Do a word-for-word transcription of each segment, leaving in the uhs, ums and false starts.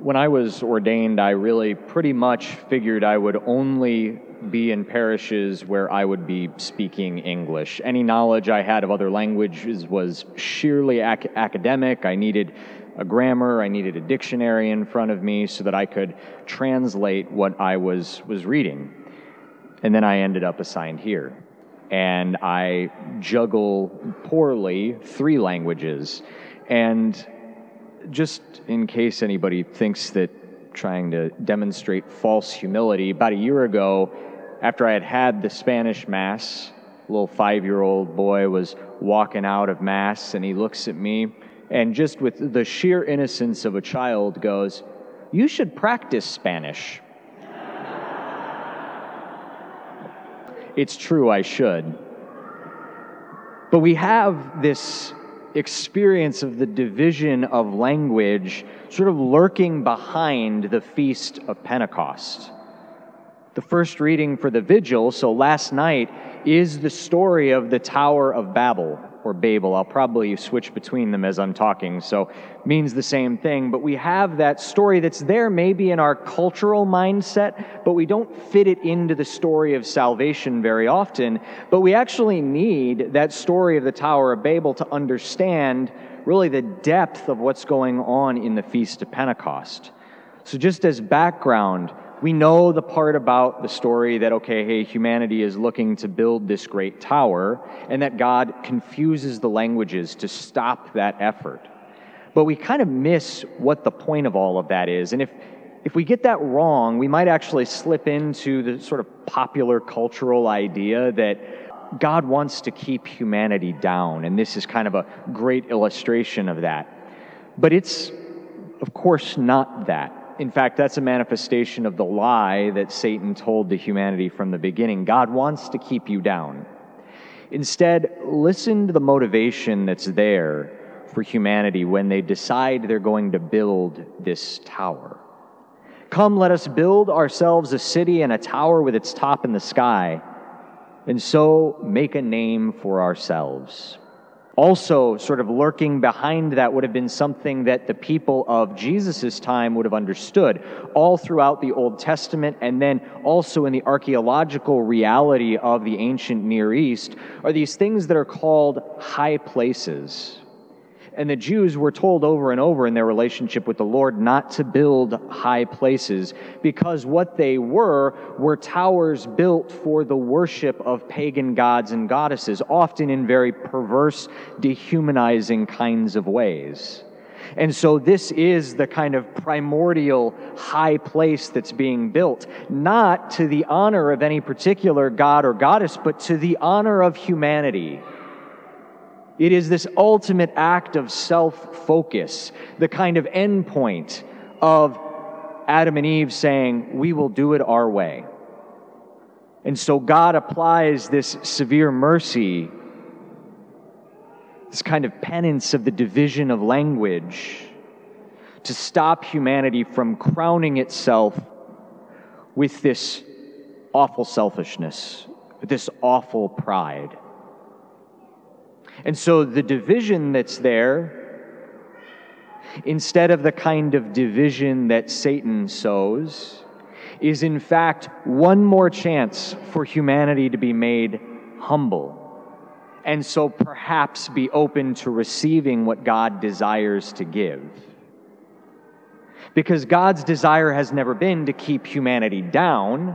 When I was ordained, I really pretty much figured I would only be in parishes where I would be speaking English. Any knowledge I had of other languages was sheerly ac- academic. I needed a grammar, I needed a dictionary in front of me so that I could translate what I was, was reading. And then I ended up assigned here. And I juggle poorly three languages. And just in case anybody thinks that trying to demonstrate false humility, about a year ago, after I had had the Spanish Mass, a little five-year-old boy was walking out of Mass, and he looks at me, and just with the sheer innocence of a child goes, "You should practice Spanish." It's true, I should. But we have this experience of the division of language sort of lurking behind the Feast of Pentecost. The first reading for the vigil, so last night, is the story of the Tower of Babel, or Babel. I'll probably switch between them as I'm talking, so it means the same thing. But we have that story that's there maybe in our cultural mindset, but we don't fit it into the story of salvation very often. But we actually need that story of the Tower of Babel to understand really the depth of what's going on in the Feast of Pentecost. So just as background, we know the part about the story that, okay, hey, humanity is looking to build this great tower, and that God confuses the languages to stop that effort. But we kind of miss what the point of all of that is. And if, if we get that wrong, we might actually slip into the sort of popular cultural idea that God wants to keep humanity down, and this is kind of a great illustration of that. But it's, of course, not that. In fact, that's a manifestation of the lie that Satan told to humanity from the beginning. God wants to keep you down. Instead, listen to the motivation that's there for humanity when they decide they're going to build this tower. Come, let us build ourselves a city and a tower with its top in the sky, and so make a name for ourselves. Also, sort of lurking behind that would have been something that the people of Jesus' time would have understood all throughout the Old Testament, and then also in the archaeological reality of the ancient Near East, are these things that are called high places. And the Jews were told over and over in their relationship with the Lord not to build high places, because what they were were towers built for the worship of pagan gods and goddesses, often in very perverse, dehumanizing kinds of ways. And so this is the kind of primordial high place that's being built, not to the honor of any particular god or goddess, but to the honor of humanity. It is this ultimate act of self-focus, the kind of endpoint of Adam and Eve saying, we will do it our way. And so God applies this severe mercy, this kind of penance of the division of language, to stop humanity from crowning itself with this awful selfishness, with this awful pride. And so the division that's there, instead of the kind of division that Satan sows, is in fact one more chance for humanity to be made humble, and so perhaps be open to receiving what God desires to give. Because God's desire has never been to keep humanity down,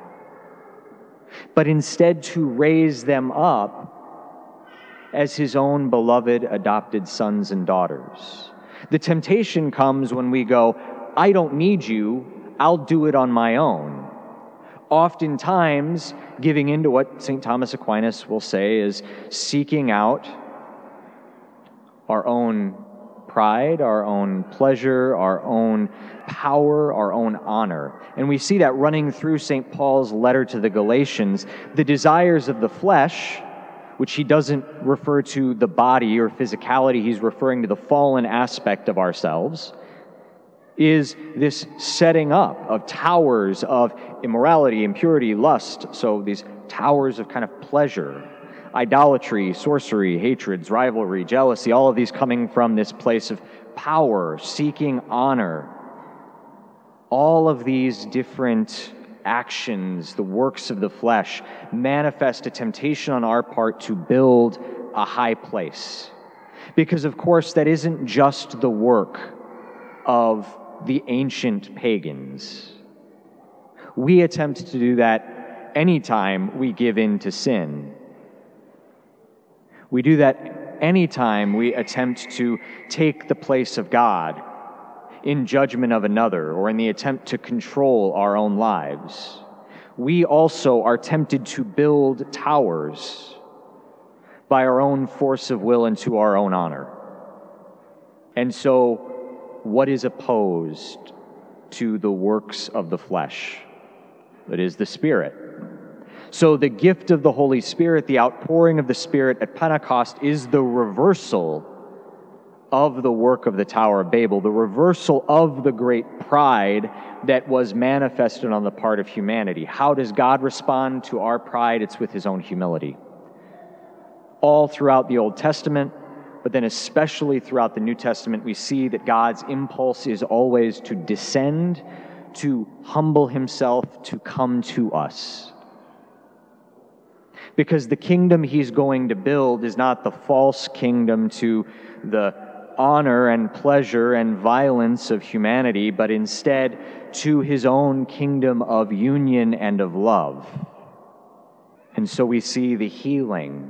but instead to raise them up as his own beloved adopted sons and daughters. The temptation comes when we go, I don't need you, I'll do it on my own. Oftentimes, giving into what Saint Thomas Aquinas will say is seeking out our own pride, our own pleasure, our own power, our own honor. And we see that running through Saint Paul's letter to the Galatians, the desires of the flesh, which he doesn't refer to the body or physicality, he's referring to the fallen aspect of ourselves, is this setting up of towers of immorality, impurity, lust, so these towers of kind of pleasure, idolatry, sorcery, hatreds, rivalry, jealousy, all of these coming from this place of power, seeking honor. All of these different actions, the works of the flesh, manifest a temptation on our part to build a high place. Because, of course, that isn't just the work of the ancient pagans. We attempt to do that anytime we give in to sin. We do that anytime we attempt to take the place of God in judgment of another or in the attempt to control our own lives. We also are tempted to build towers by our own force of will and to our own honor. And so, what is opposed to the works of the flesh? It is the Spirit. So the gift of the Holy Spirit, the outpouring of the Spirit at Pentecost, is the reversal of the work of the Tower of Babel, the reversal of the great pride that was manifested on the part of humanity. How does God respond to our pride? It's with his own humility. All throughout the Old Testament, but then especially throughout the New Testament, we see that God's impulse is always to descend, to humble himself, to come to us. Because the kingdom he's going to build is not the false kingdom to the honor and pleasure and violence of humanity, but instead to his own kingdom of union and of love. And so we see the healing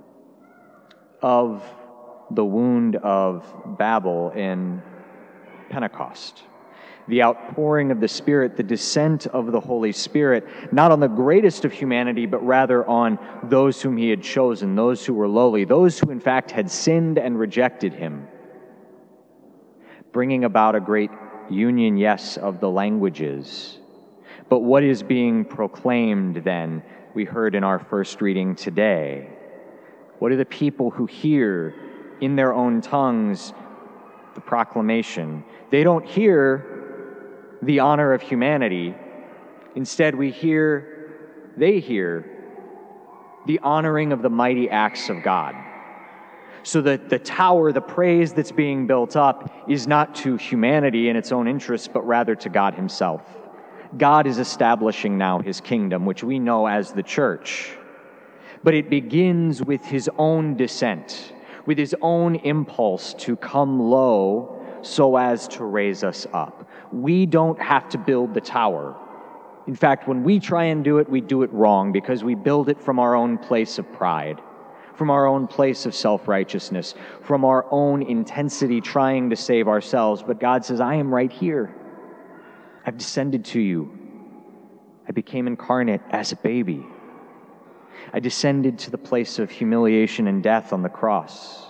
of the wound of Babel in Pentecost. The outpouring of the Spirit, the descent of the Holy Spirit, not on the greatest of humanity, but rather on those whom he had chosen, those who were lowly, those who in fact had sinned and rejected him, bringing about a great union, yes, of the languages. But what is being proclaimed then, we heard in our first reading today? What are the people who hear in their own tongues the proclamation? They don't hear the honor of humanity. Instead, we hear, they hear, the honoring of the mighty acts of God. So that the tower, the praise that's being built up, is not to humanity in its own interests, but rather to God himself. God is establishing now his kingdom, which we know as the church. But it begins with his own descent, with his own impulse to come low so as to raise us up. We don't have to build the tower. In fact, when we try and do it, we do it wrong because we build it from our own place of pride, from our own place of self-righteousness, from our own intensity trying to save ourselves. But God says, I am right here. I've descended to you. I became incarnate as a baby. I descended to the place of humiliation and death on the cross.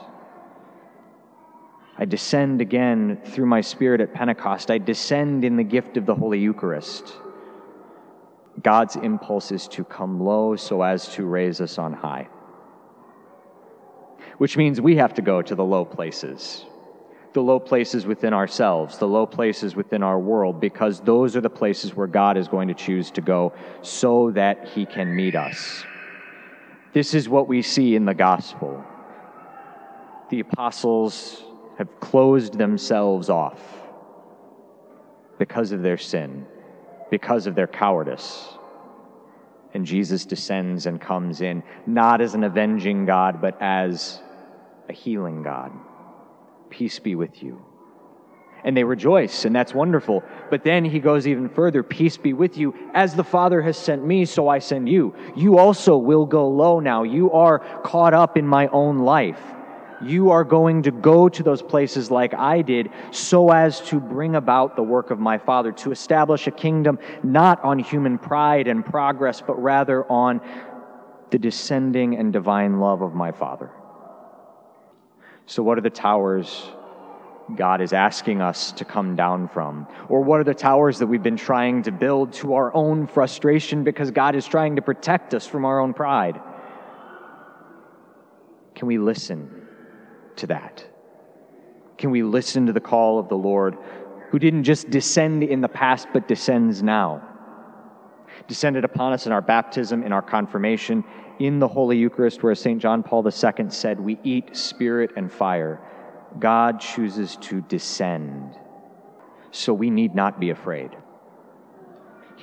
I descend again through my Spirit at Pentecost. I descend in the gift of the Holy Eucharist. God's impulse is to come low so as to raise us on high. Which means we have to go to the low places. The low places within ourselves, the low places within our world, because those are the places where God is going to choose to go so that he can meet us. This is what we see in the gospel. The apostles have closed themselves off because of their sin, because of their cowardice. And Jesus descends and comes in, not as an avenging God, but as a healing God. Peace be with you. And they rejoice, and that's wonderful. But then he goes even further. Peace be with you. As the Father has sent me, so I send you. You also will go low now. You are caught up in my own life. You are going to go to those places like I did so as to bring about the work of my Father, to establish a kingdom not on human pride and progress, but rather on the descending and divine love of my Father. So what are the towers God is asking us to come down from? Or what are the towers that we've been trying to build to our own frustration because God is trying to protect us from our own pride? Can we listen to that? Can we listen to the call of the Lord, who didn't just descend in the past, but descends now? Descended upon us in our baptism, in our confirmation, in the Holy Eucharist, where Saint John Paul the Second said, we eat spirit and fire. God chooses to descend, so we need not be afraid.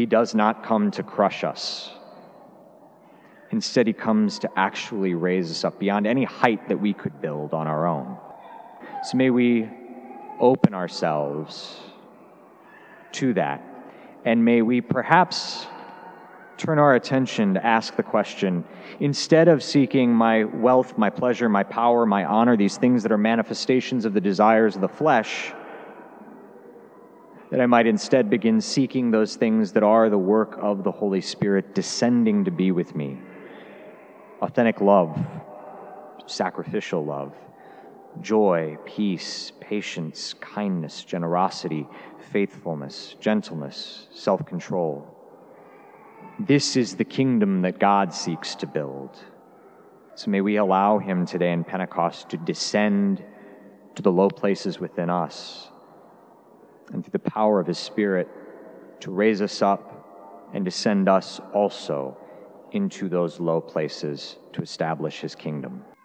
He does not come to crush us. Instead, he comes to actually raise us up beyond any height that we could build on our own. So may we open ourselves to that, and may we perhaps turn our attention to ask the question, instead of seeking my wealth, my pleasure, my power, my honor, these things that are manifestations of the desires of the flesh, that I might instead begin seeking those things that are the work of the Holy Spirit descending to be with me. Authentic love, sacrificial love, joy, peace, patience, kindness, generosity, faithfulness, gentleness, self-control. This is the kingdom that God seeks to build. So may we allow him today in Pentecost to descend to the low places within us, and through the power of his Spirit to raise us up and to send us also into those low places to establish his kingdom.